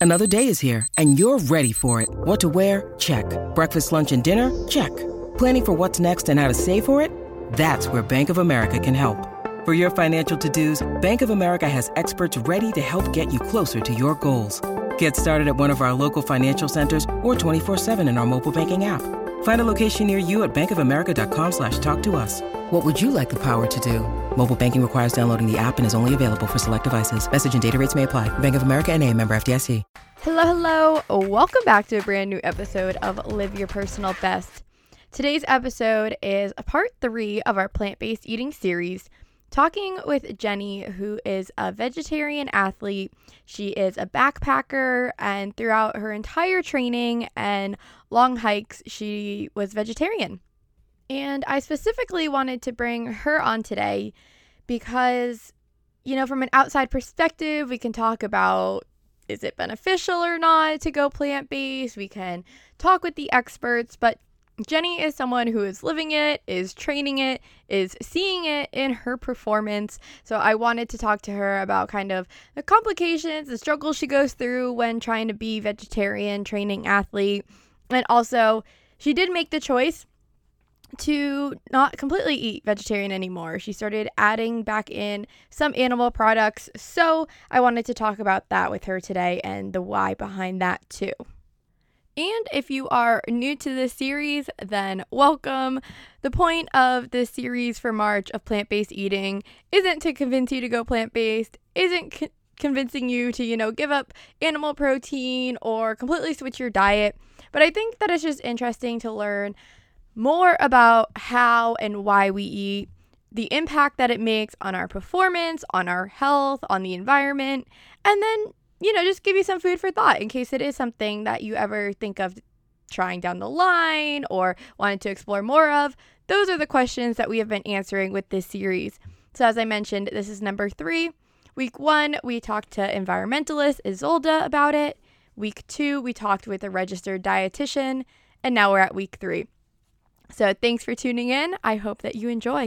Another day is here, and you're ready for it. What to wear? Check. Breakfast, lunch, and dinner? Check. Planning for what's next and how to save for it? That's where Bank of America can help. For your financial to-dos, Bank of America has experts ready to help get you closer to your goals. Get started at one of our local financial centers or 24/7 in our mobile banking app. Find a location near you at bankofamerica.com/talktous. What would you like the power to do? Mobile banking requires downloading the app and is only available for select devices. Message and data rates may apply. Bank of America N.A., member FDIC. Hello. Welcome back to a brand new episode of Live Your Personal Best. Today's episode is part 3 of our plant-based eating series, talking with Jenny, who is a vegetarian athlete. She is a backpacker, and throughout her entire training and long hikes, she was vegetarian. And I specifically wanted to bring her on today because, from an outside perspective, we can talk about, is it beneficial or not to go plant-based? We can talk with the experts, but Jenny is someone who is living it, is training it, is seeing it in her performance. So I wanted to talk to her about kind of the complications, the struggles she goes through when trying to be vegetarian, training athlete. And also, she did make the choice to not completely eat vegetarian anymore. She started adding back in some animal products. So I wanted to talk about that with her today and the why behind that too. And if you are new to this series, then welcome. The point of this series for March of plant-based eating isn't to convince you to go plant-based, isn't convincing you to, give up animal protein or completely switch your diet. But I think that it's just interesting to learn more about how and why we eat, the impact that it makes on our performance, on our health, on the environment, and then just give you some food for thought in case it is something that you ever think of trying down the line or wanted to explore more of. Those are the questions that we have been answering with this series. So as I mentioned, this is number 3. Week 1, we talked to environmentalist Isolda about it. Week 2, we talked with a registered dietitian. And now we're at week 3. So thanks for tuning in. I hope that you enjoy.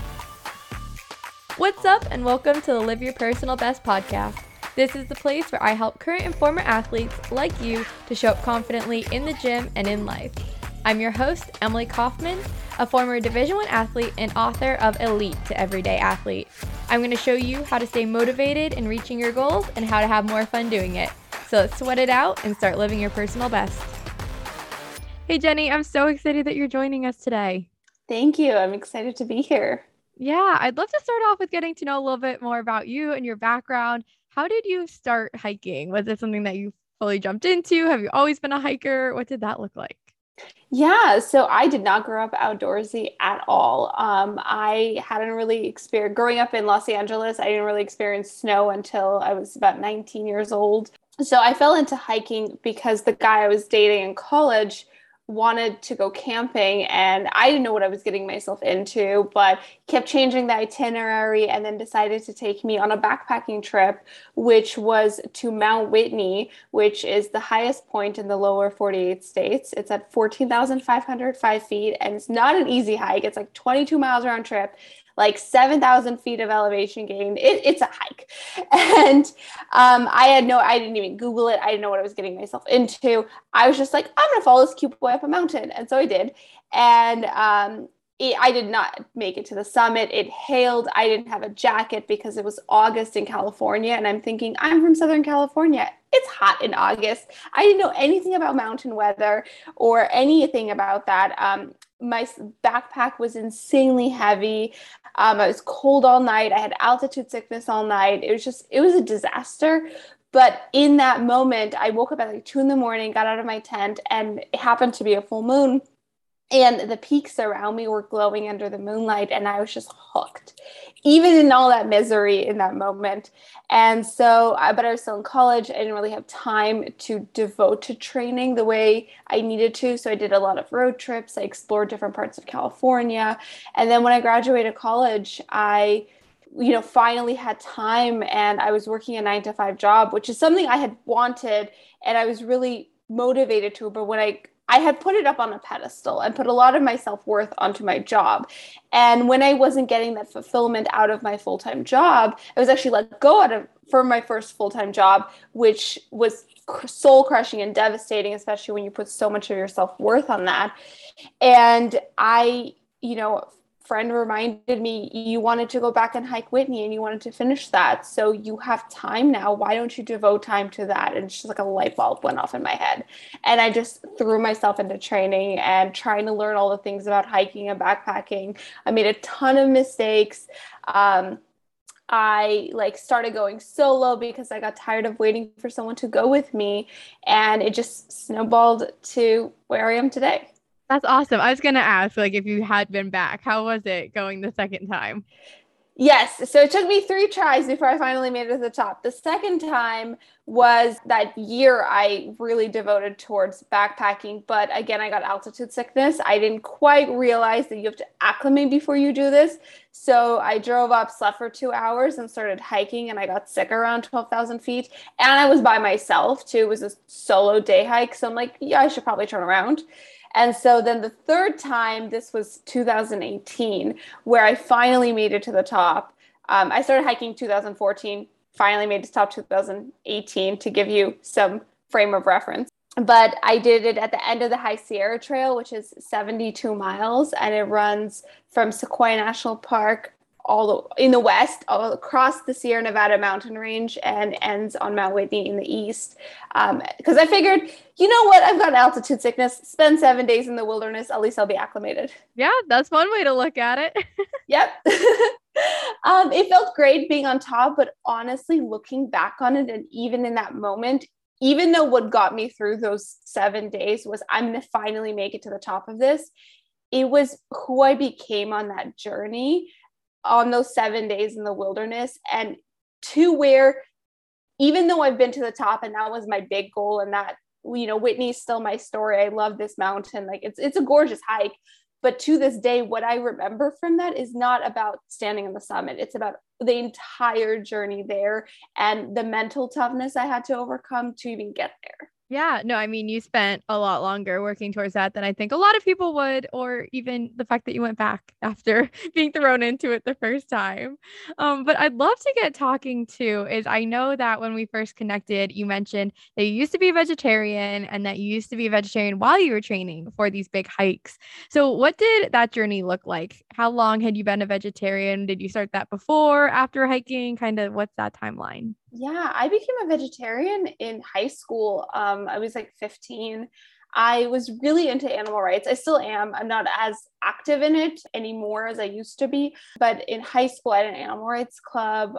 What's up, and welcome to the Live Your Personal Best podcast. This is the place where I help current and former athletes like you to show up confidently in the gym and in life. I'm your host, Emily Kaufman, a former Division I athlete and author of Elite to Everyday Athlete. I'm going to show you how to stay motivated in reaching your goals and how to have more fun doing it. So let's sweat it out and start living your personal best. Hey Jenny, I'm so excited that you're joining us today. Thank you. I'm excited to be here. Yeah, I'd love to start off with getting to know a little bit more about you and your background. How did you start hiking? Was it something that you fully jumped into? Have you always been a hiker? What did that look like? Yeah, so I did not grow up outdoorsy at all. I hadn't really experienced, growing up in Los Angeles, I didn't really experience snow until I was about 19 years old. So I fell into hiking because the guy I was dating in college wanted to go camping, and I didn't know what I was getting myself into, but kept changing the itinerary and then decided to take me on a backpacking trip, which was to Mount Whitney, which is the highest point in the lower 48 states. It's at 14,505 feet, and it's not an easy hike. It's like 22 miles round trip, like 7,000 feet of elevation gain. It's a hike. And I didn't even Google it. I didn't know what I was getting myself into. I was just like, I'm going to follow this cute boy up a mountain. And so I did. And I did not make it to the summit. It hailed. I didn't have a jacket because it was August in California. And I'm thinking, I'm from Southern California. It's hot in August. I didn't know anything about mountain weather or anything about that. My backpack was insanely heavy. I was cold all night. I had altitude sickness all night. It was a disaster. But in that moment, I woke up at like 2 a.m, got out of my tent, and it happened to be a full moon. And the peaks around me were glowing under the moonlight, and I was just hooked, even in all that misery in that moment. And so, but I was still in college. I didn't really have time to devote to training the way I needed to. So I did a lot of road trips. I explored different parts of California. And then when I graduated college, I finally had time, and I was working a 9-to-5 job, which is something I had wanted, and I was really motivated to. But when I had put it up on a pedestal and put a lot of my self-worth onto my job. And when I wasn't getting that fulfillment out of my full-time job, I was actually let go from my first full-time job, which was soul crushing and devastating, especially when you put so much of your self-worth on that. And I, friend reminded me, you wanted to go back and hike Whitney and you wanted to finish that. So you have time now. Why don't you devote time to that? And it's just like a light bulb went off in my head. And I just threw myself into training and trying to learn all the things about hiking and backpacking. I made a ton of mistakes. I started going solo because I got tired of waiting for someone to go with me. And it just snowballed to where I am today. That's awesome. I was going to ask, if you had been back, how was it going the second time? Yes. So it took me 3 tries before I finally made it to the top. The second time was that year I really devoted towards backpacking. But again, I got altitude sickness. I didn't quite realize that you have to acclimate before you do this. So I drove up, slept for 2 hours and started hiking, and I got sick around 12,000 feet. And I was by myself too. It was a solo day hike. So I'm like, yeah, I should probably turn around. And so then the third time, this was 2018, where I finally made it to the top. I started hiking 2014, finally made it to top 2018 to give you some frame of reference. But I did it at the end of the High Sierra Trail, which is 72 miles, and it runs from Sequoia National Park in the west, all across the Sierra Nevada mountain range, and ends on Mount Whitney in the east. Because I figured, you know what, I've got altitude sickness, spend 7 days in the wilderness, at least I'll be acclimated. Yeah, that's one way to look at it. Yep. It felt great being on top, but honestly, looking back on it, and even in that moment, even though what got me through those 7 days was I'm going to finally make it to the top of this, it was who I became on that journey, on those 7 days in the wilderness, and to where, even though I've been to the top and that was my big goal, and that, Whitney's still my story. I love this mountain. It's a gorgeous hike. But to this day, what I remember from that is not about standing on the summit. It's about the entire journey there and the mental toughness I had to overcome to even get there. Yeah, no, I mean, you spent a lot longer working towards that than I think a lot of people would, or even the fact that you went back after being thrown into it the first time. But I'd love to get talking too, is I know that when we first connected, you mentioned that you used to be a vegetarian and that you used to be a vegetarian while you were training for these big hikes. So what did that journey look like? How long had you been a vegetarian? Did you start that before, after hiking? Kind of what's that timeline? Yeah, I became a vegetarian in high school. I was 15. I was really into animal rights. I still am. I'm not as active in it anymore as I used to be. But in high school, I had an animal rights club.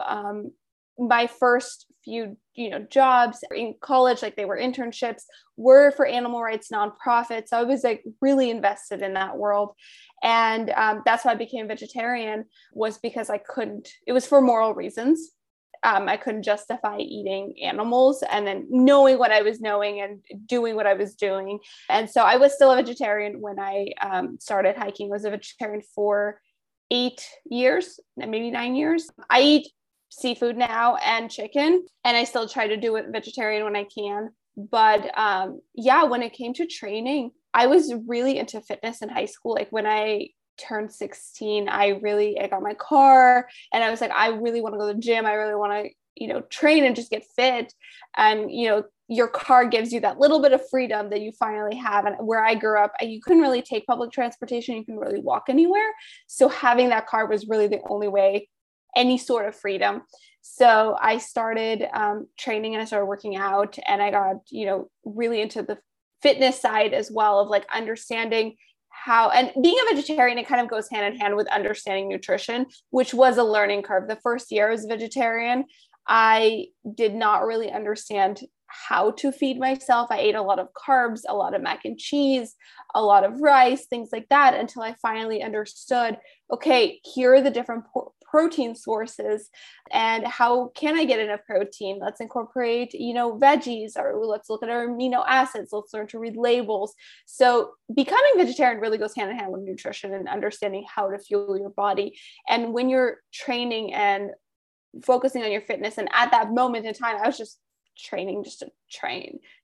My first few, jobs in college, they were internships, were for animal rights nonprofits. So I was really invested in that world. And that's why I became vegetarian, was because it was for moral reasons. I couldn't justify eating animals, and then knowing what I was knowing and doing what I was doing. And so I was still a vegetarian when I started hiking. I was a vegetarian for 8 years, maybe 9 years. I eat seafood now and chicken, and I still try to do it vegetarian when I can. But when it came to training, I was really into fitness in high school. When I turned 16, I got my car and I was I really want to go to the gym. I really want to, train and just get fit. And, your car gives you that little bit of freedom that you finally have. And where I grew up, you couldn't really take public transportation. You couldn't really walk anywhere. So having that car was really the only way, any sort of freedom. So I started training, and I started working out, and I got, really into the fitness side as well, of understanding how, and being a vegetarian, it kind of goes hand in hand with understanding nutrition, which was a learning curve. The first year as a vegetarian, I did not really understand how to feed myself. I ate a lot of carbs, a lot of mac and cheese, a lot of rice, things like that, until I finally understood, okay, here are the different protein sources, and how can I get enough protein? Let's incorporate, veggies, or let's look at our amino acids. Let's learn to read labels. So becoming vegetarian really goes hand in hand with nutrition and understanding how to fuel your body. And when you're training and focusing on your fitness, and at that moment in time, I was just training just to train,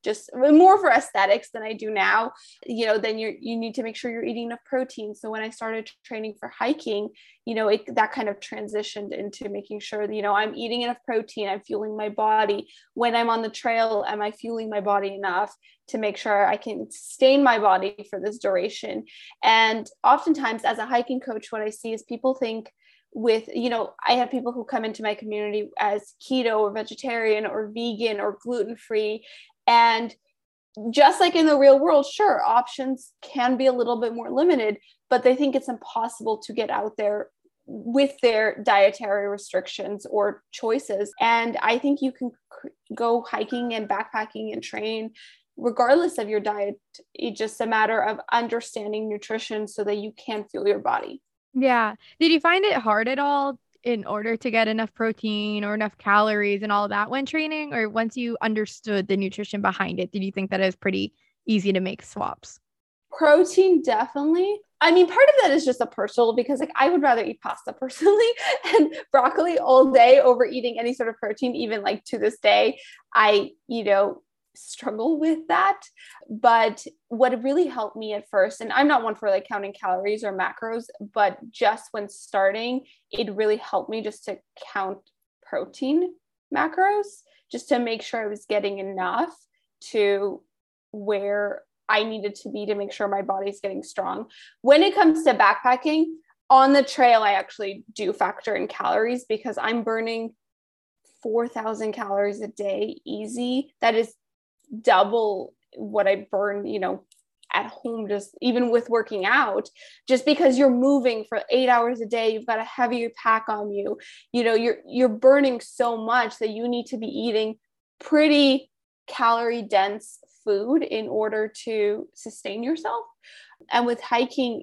just more for aesthetics than I do now, then you need to make sure you're eating enough protein. So when I started training for hiking, that kind of transitioned into making sure that, I'm eating enough protein, I'm fueling my body. When I'm on the trail, am I fueling my body enough to make sure I can sustain my body for this duration? And oftentimes as a hiking coach, what I see is people think I have people who come into my community as keto or vegetarian or vegan or gluten-free. And just like in the real world, sure, options can be a little bit more limited, but they think it's impossible to get out there with their dietary restrictions or choices. And I think you can go hiking and backpacking and train regardless of your diet. It's just a matter of understanding nutrition so that you can fuel your body. Yeah. Did you find it hard at all in order to get enough protein or enough calories and all of that when training? Or once you understood the nutrition behind it, did you think that it was pretty easy to make swaps? Protein, definitely. I mean, part of that is just a personal, because I would rather eat pasta personally and broccoli all day over eating any sort of protein. Even to this day, I, struggle with that. But what really helped me at first, and I'm not one for counting calories or macros, but just when starting, it really helped me just to count protein macros, just to make sure I was getting enough to where I needed to be to make sure my body's getting strong. When it comes to backpacking on the trail, I actually do factor in calories, because I'm burning 4,000 calories a day easy. That is double what I burn, at home, just even with working out, just because you're moving for 8 hours a day, you've got a heavier pack on you, you're burning so much that you need to be eating pretty calorie dense food in order to sustain yourself. And with hiking,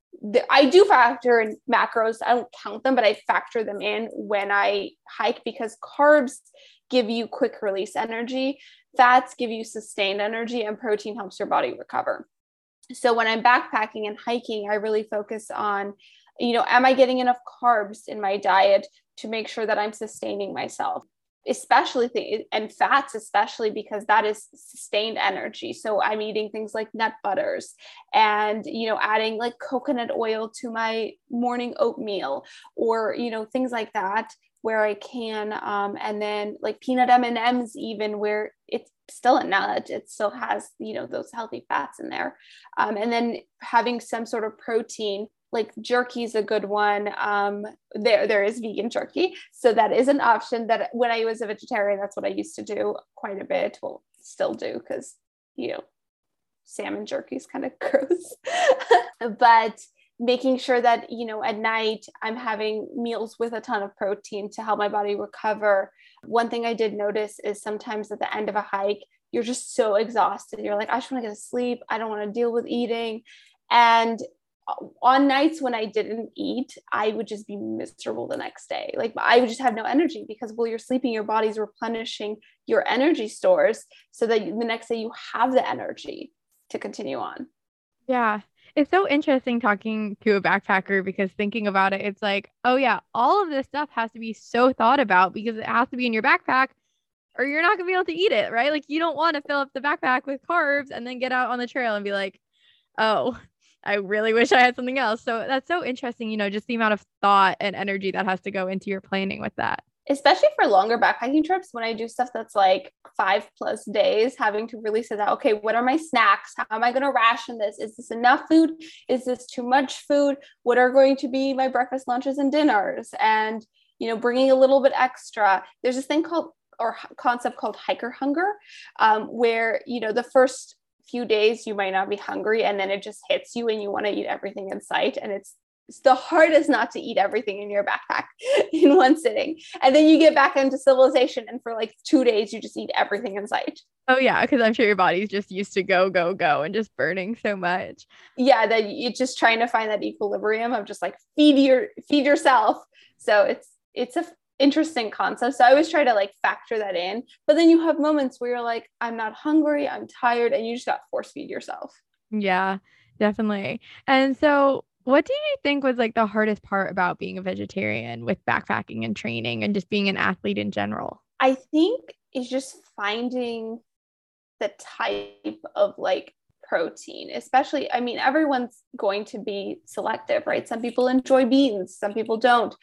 I do factor in macros. I don't count them, but I factor them in when I hike, because carbs give you quick release energy, fats give you sustained energy, and protein helps your body recover. So when I'm backpacking and hiking, I really focus on, am I getting enough carbs in my diet to make sure that I'm sustaining myself? And fats, especially because that is sustained energy. So I'm eating things like nut butters and, adding coconut oil to my morning oatmeal, or, things like that where I can. And then peanut M&Ms, even, where it's still a nut, it still has, those healthy fats in there. And then having some sort of protein, jerky is a good one. There is vegan jerky. So that is an option that when I was a vegetarian, that's what I used to do quite a bit. Well, still do, because, salmon jerky is kind of gross. But making sure that, at night I'm having meals with a ton of protein to help my body recover. One thing I did notice is sometimes at the end of a hike, you're just so exhausted. You're like, I just want to get to sleep. I don't want to deal with eating. And on nights when I didn't eat, I would just be miserable the next day. I would just have no energy, because while you're sleeping, your body's replenishing your energy stores so that the next day you have the energy to continue on. Yeah. It's so interesting talking to a backpacker, because thinking about it, it's like, oh yeah, all of this stuff has to be so thought about, because it has to be in your backpack or you're not gonna be able to eat it, right? You don't want to fill up the backpack with carbs and then get out on the trail and be like, oh, I really wish I had something else. So that's so interesting, just the amount of thought and energy that has to go into your planning with that. Especially for longer backpacking trips, when I do stuff that's 5+ days, having to really sit down, okay, what are my snacks? How am I going to ration this? Is this enough food? Is this too much food? What are going to be my breakfast, lunches, and dinners? And, bringing a little bit extra. There's this thing concept called hiker hunger, where, the first few days you might not be hungry, and then it just hits you and you want to eat everything in sight. And it's the hardest not to eat everything in your backpack in one sitting. And then you get back into civilization, and for 2 days, you just eat everything in sight. Oh yeah. Because I'm sure your body's just used to go, go, go and just burning so much. Yeah. That you're just trying to find that equilibrium of just feed yourself. So it's a interesting concept. So I always try to factor that in, but then you have moments where you're like, I'm not hungry, I'm tired, and you just got to force feed yourself. Yeah, definitely. And so what do you think was the hardest part about being a vegetarian with backpacking and training and just being an athlete in general? I think it's just finding the type of like protein, especially, I mean, everyone's going to be selective, right? Some people enjoy beans, some people don't.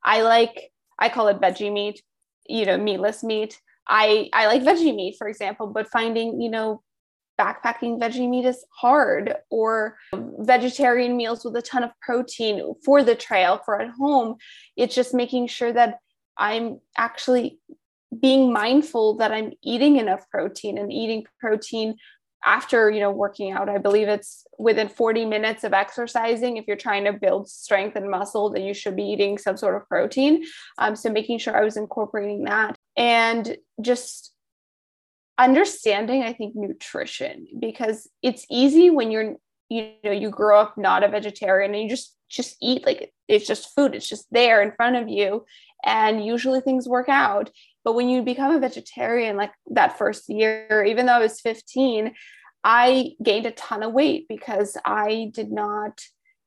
I call it veggie meat, meatless meat. I like veggie meat, for example, but finding, backpacking veggie meat is hard, or vegetarian meals with a ton of protein for the trail, for at home. It's just making sure that I'm actually being mindful that I'm eating enough protein, and eating protein after, working out. I believe it's within 40 minutes of exercising. If you're trying to build strength and muscle, then you should be eating some sort of protein. So making sure I was incorporating that, and just understanding, I think, nutrition, because it's easy when you grow up not a vegetarian and you just eat like it's just food. It's just there in front of you. And usually things work out. But when you become a vegetarian, like that first year, even though I was 15, I gained a ton of weight because I did not,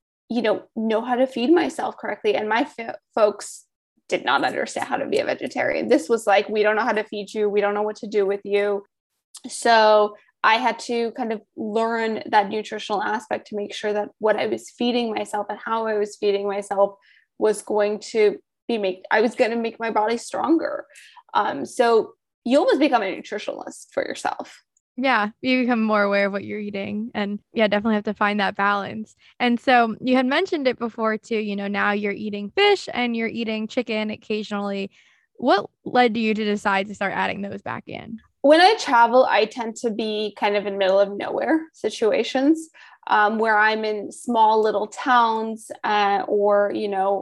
know how to feed myself correctly. And my folks did not understand how to be a vegetarian. This was like, we don't know how to feed you. We don't know what to do with you. So I had to kind of learn that nutritional aspect to make sure that what I was feeding myself and how I was feeding myself was going to I was going to make my body stronger. So you almost become a nutritionalist for yourself. Yeah, you become more aware of what you're eating, and definitely have to find that balance. And so you had mentioned it before too, now you're eating fish and you're eating chicken occasionally. What led you to decide to start adding those back in? When I travel, I tend to be kind of in middle of nowhere situations, where I'm in small little towns, or,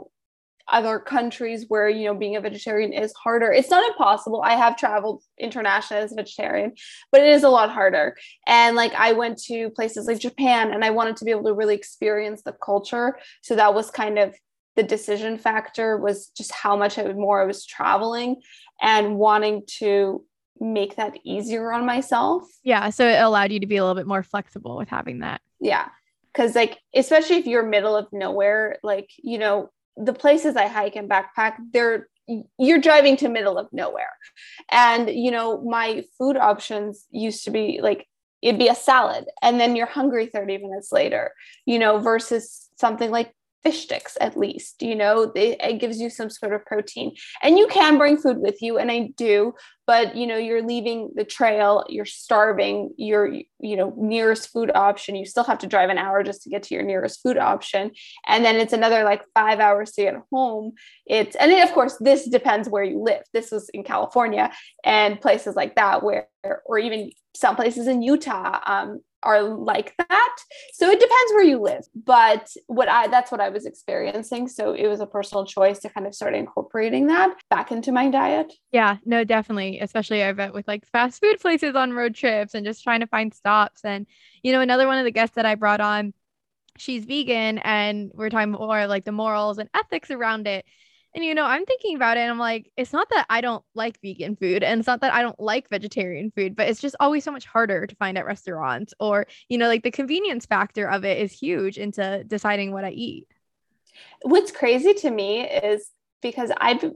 other countries where, being a vegetarian is harder. It's not impossible. I have traveled internationally as a vegetarian, but it is a lot harder. And like, I went to places like Japan, and I wanted to be able to really experience the culture. So that was kind of the decision factor, was just how much more I was traveling and wanting to make that easier on myself. Yeah. So it allowed you to be a little bit more flexible with having that. Yeah. Cause like, especially if you're middle of nowhere, like, the places I hike and backpack, you're driving to middle of nowhere. And, my food options used to be like, it'd be a salad, and then you're hungry 30 minutes later, versus something like fish sticks, at least, it gives you some sort of protein. And you can bring food with you, and I do, but you're leaving the trail, you're starving, your nearest food option, you still have to drive an hour just to get to your nearest food option, and then it's another like 5 hours to get home. And then, of course, this depends where you live. This was in California and places like that, or even some places in Utah are like that. So it depends where you live, but that's what I was experiencing. So it was a personal choice to kind of start incorporating that back into my diet. Yeah, no, definitely. Especially I bet with like fast food places on road trips and just trying to find stops. And, another one of the guests that I brought on, she's vegan, and we're talking more like the morals and ethics around it. And, I'm thinking about it, and I'm like, it's not that I don't like vegan food, and it's not that I don't like vegetarian food, but it's just always so much harder to find at restaurants, or, like the convenience factor of it is huge into deciding what I eat. What's crazy to me is because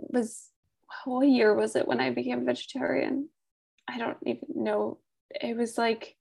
what year was it when I became vegetarian? I don't even know. It was like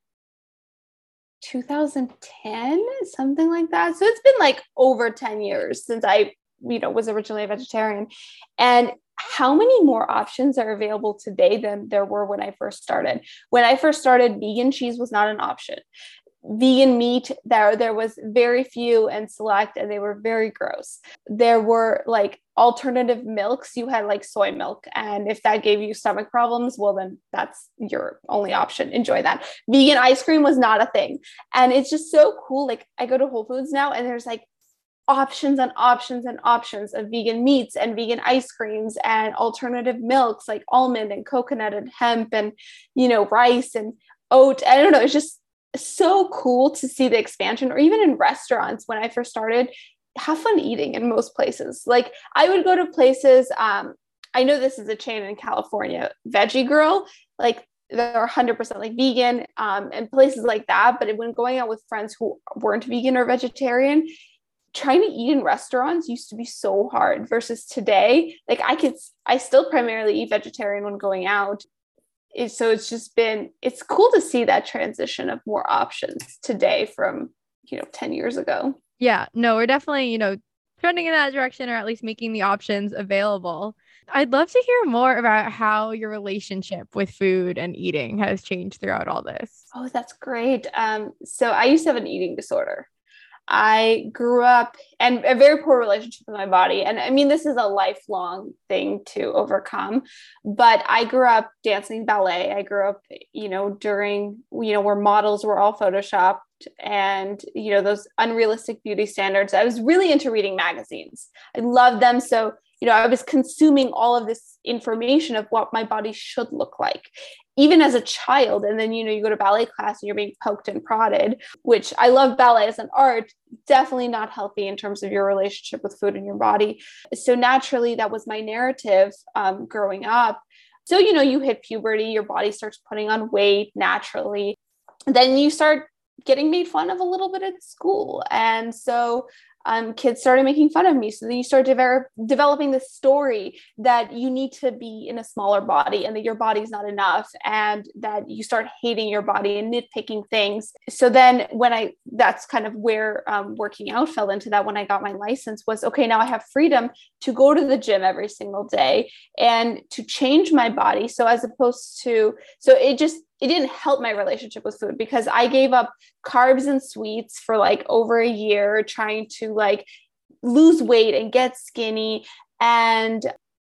2010, something like that. So it's been like over 10 years since I was originally a vegetarian. And how many more options are available today than there were when I first started? When I first started, vegan cheese was not an option. Vegan meat, there was very few and select, and they were very gross. There were like alternative milks. You had like soy milk, and if that gave you stomach problems, well, then that's your only option. Enjoy that. Vegan ice cream was not a thing. And it's just so cool. Like, I go to Whole Foods now, and there's like options and options and options of vegan meats and vegan ice creams and alternative milks like almond and coconut and hemp and, rice and oat. I don't know. It's just so cool to see the expansion. Or even in restaurants, when I first started, have fun eating in most places. Like, I would go to places, I know this is a chain in California, Veggie Grill, like they're 100% like vegan, and places like that. But when going out with friends who weren't vegan or vegetarian, trying to eat in restaurants used to be so hard, versus today, like I still primarily eat vegetarian when going out. so it's just been, it's cool to see that transition of more options today from, 10 years ago. Yeah, no, we're definitely, trending in that direction, or at least making the options available. I'd love to hear more about how your relationship with food and eating has changed throughout all this. Oh, that's great. So I used to have an eating disorder. I grew up and a very poor relationship with my body. And I mean, this is a lifelong thing to overcome, but I grew up dancing ballet. I grew up, during, where models were all photoshopped and, those unrealistic beauty standards. I was really into reading magazines. I loved them. So, I was consuming all of this information of what my body should look like, even as a child. And then, you go to ballet class and you're being poked and prodded, which I love ballet as an art, definitely not healthy in terms of your relationship with food and your body. So naturally, that was my narrative growing up. So, you hit puberty, your body starts putting on weight naturally. Then you start getting made fun of a little bit at school. And so kids started making fun of me. So then you start developing this story that you need to be in a smaller body and that your body's not enough, and that you start hating your body and nitpicking things. So then that's kind of where working out fell into that when I got my license was, okay, now I have freedom to go to the gym every single day and to change my body. So as opposed to, it didn't help my relationship with food because I gave up carbs and sweets for like over a year trying to like lose weight and get skinny. And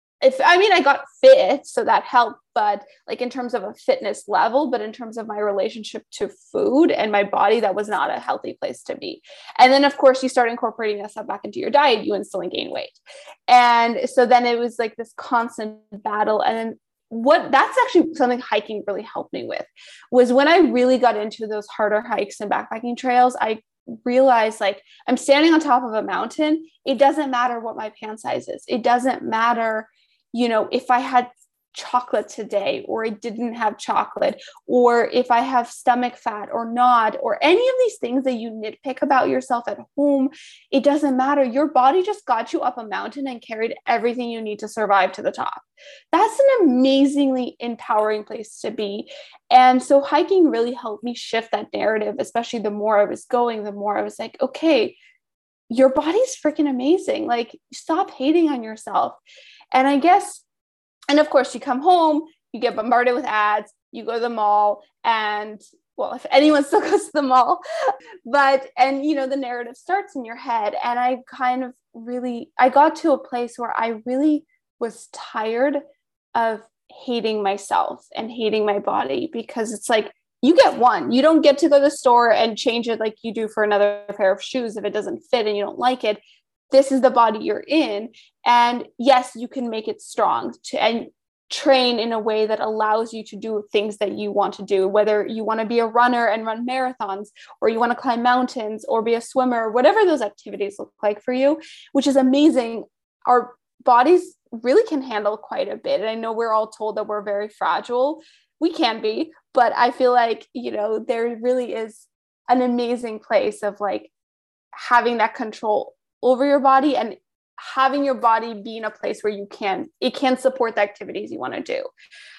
I got fit, so that helped, but like in terms of a fitness level, but in terms of my relationship to food and my body, that was not a healthy place to be. And then of course you start incorporating that stuff back into your diet, you instantly gain weight. And so then it was like this constant battle. And then that's actually something hiking really helped me with, was when I really got into those harder hikes and backpacking trails, I realized like I'm standing on top of a mountain. It doesn't matter what my pant size is. It doesn't matter, if I had chocolate today or I didn't have chocolate, or if I have stomach fat or not, or any of these things that you nitpick about yourself at home. It doesn't matter. Your body just got you up a mountain and carried everything you need to survive to the top. That's an amazingly empowering place to be. And so hiking really helped me shift that narrative, especially the more I was going, the more I was like, okay, your body's freaking amazing. Like, stop hating on yourself. And I guess, and of course you come home, you get bombarded with ads, you go to the mall, and well, if anyone still goes to the mall, and the narrative starts in your head. And I got to a place where I really was tired of hating myself and hating my body, because it's like, you get one, you don't get to go to the store and change it like you do for another pair of shoes if it doesn't fit and you don't like it. This is the body you're in. And yes, you can make it strong and train in a way that allows you to do things that you want to do, whether you want to be a runner and run marathons, or you want to climb mountains or be a swimmer, whatever those activities look like for you, which is amazing. Our bodies really can handle quite a bit. And I know we're all told that we're very fragile. We can be, but I feel like, there really is an amazing place of like having that control over your body and having your body be in a place where it can support the activities you want to do.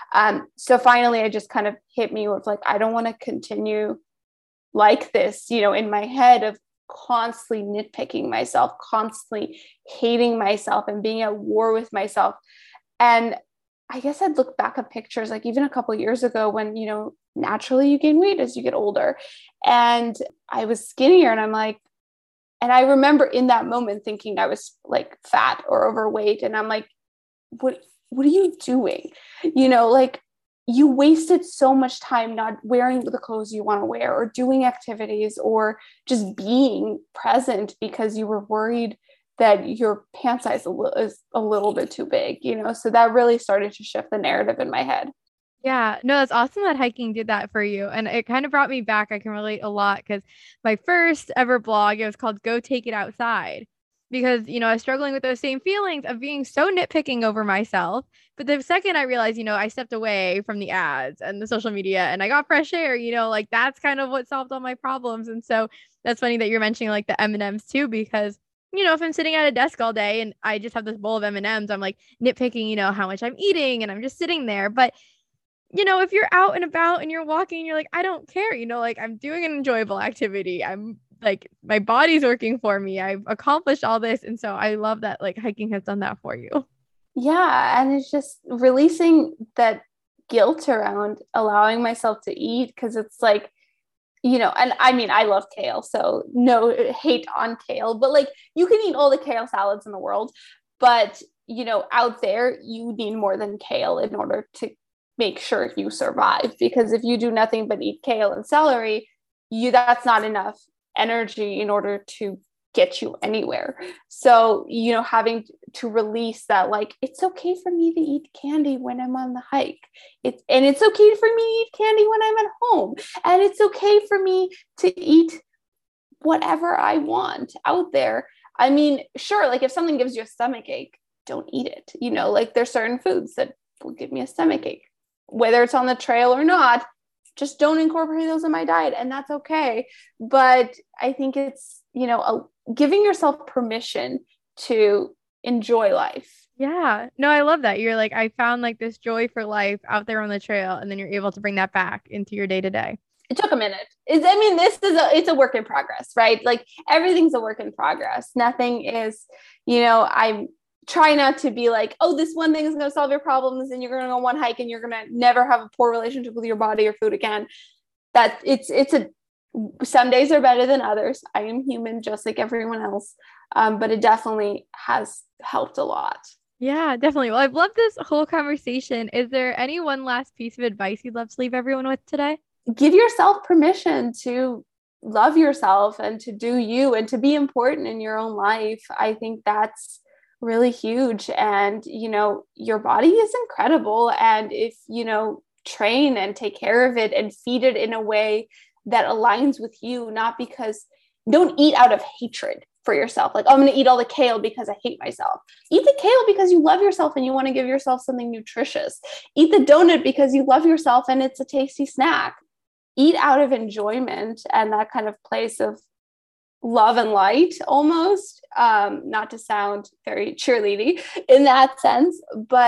So finally, it just kind of hit me with like, I don't want to continue like this, in my head of constantly nitpicking myself, constantly hating myself and being at war with myself. And I guess I'd look back at pictures, like even a couple of years ago when, naturally you gain weight as you get older, and I was skinnier, and I'm like, and I remember in that moment thinking I was like fat or overweight. And I'm like, what are you doing? Like, you wasted so much time not wearing the clothes you want to wear, or doing activities, or just being present because you were worried that your pant size is a little bit too big, So that really started to shift the narrative in my head. Yeah, no, it's awesome that hiking did that for you. And it kind of brought me back. I can relate a lot because my first ever blog, it was called Go Take It Outside, because, I was struggling with those same feelings of being so nitpicking over myself. But the second I realized, I stepped away from the ads and the social media and I got fresh air, like that's kind of what solved all my problems. And so that's funny that you're mentioning like the M&Ms too, because if I'm sitting at a desk all day and I just have this bowl of M&Ms, I'm like nitpicking, how much I'm eating and I'm just sitting there. But if you're out and about and you're walking, you're like, I don't care, like I'm doing an enjoyable activity. I'm like, my body's working for me. I've accomplished all this. And so I love that like hiking has done that for you. Yeah. And it's just releasing that guilt around allowing myself to eat. Cause it's like, and I mean, I love kale, so no hate on kale, but like you can eat all the kale salads in the world, but out there, you need more than kale in order to make sure you survive. Because if you do nothing but eat kale and celery, that's not enough energy in order to get you anywhere. So, having to release that, like, it's okay for me to eat candy when I'm on the hike. It's okay for me to eat candy when I'm at home. And it's okay for me to eat whatever I want out there. I mean, sure, like if something gives you a stomach ache, don't eat it. Like there's certain foods that will give me a stomach ache, whether it's on the trail or not. Just don't incorporate those in my diet, and that's okay. But I think it's, giving yourself permission to enjoy life. Yeah. No, I love that. You're like, I found like this joy for life out there on the trail, and then you're able to bring that back into your day to day. It took a minute. It's a work in progress, right? Like everything's a work in progress. Nothing is, I'm trying not to be like, oh, this one thing is going to solve your problems and you're going to go on one hike and you're going to never have a poor relationship with your body or food again. That some days are better than others. I am human just like everyone else. But it definitely has helped a lot. Yeah, definitely. Well, I've loved this whole conversation. Is there any one last piece of advice you'd love to leave everyone with today? Give yourself permission to love yourself and to do you and to be important in your own life. I think that's really huge. And, your body is incredible. And if, train and take care of it and feed it in a way that aligns with you, not because don't eat out of hatred for yourself. Like, oh, I'm going to eat all the kale because I hate myself. Eat the kale because you love yourself and you want to give yourself something nutritious. Eat the donut because you love yourself and it's a tasty snack. Eat out of enjoyment and that kind of place of love and light almost, not to sound very cheerleady in that sense,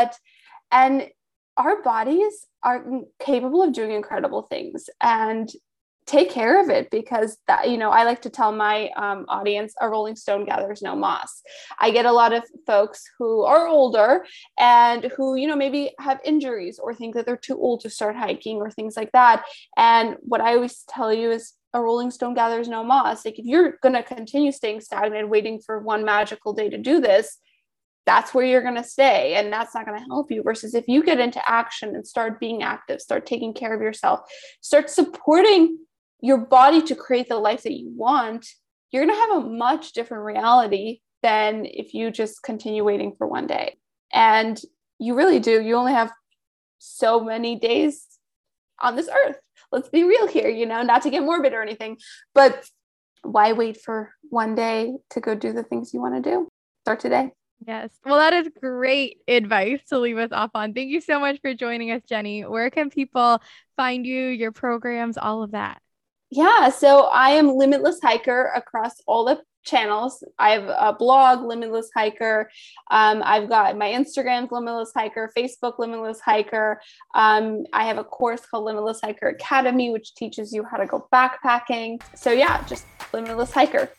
and our bodies are capable of doing incredible things, and take care of it, because that, I like to tell my audience, a rolling stone gathers no moss. I get a lot of folks who are older and who, maybe have injuries or think that they're too old to start hiking or things like that. And what I always tell you is a rolling stone gathers no moss. Like if you're going to continue staying stagnant, waiting for one magical day to do this, that's where you're going to stay. And that's not going to help you. Versus if you get into action and start being active, start taking care of yourself, start supporting your body to create the life that you want, you're going to have a much different reality than if you just continue waiting for one day. And you really do. You only have so many days on this earth. Let's be real here, not to get morbid or anything, but why wait for one day to go do the things you want to do? Start today. Yes. Well, that is great advice to leave us off on. Thank you so much for joining us, Jenny. Where can people find you, your programs, all of that? Yeah, so I am Limitless Hiker across all the channels. I have a blog, Limitless Hiker. I've got my Instagram, Limitless Hiker, Facebook, Limitless Hiker. I have a course called Limitless Hiker Academy, which teaches you how to go backpacking. So yeah, just Limitless Hiker.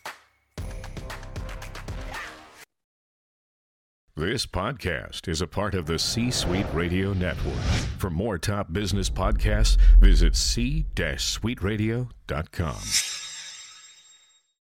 This podcast is a part of the C-Suite Radio Network. For more top business podcasts, visit c-suiteradio.com.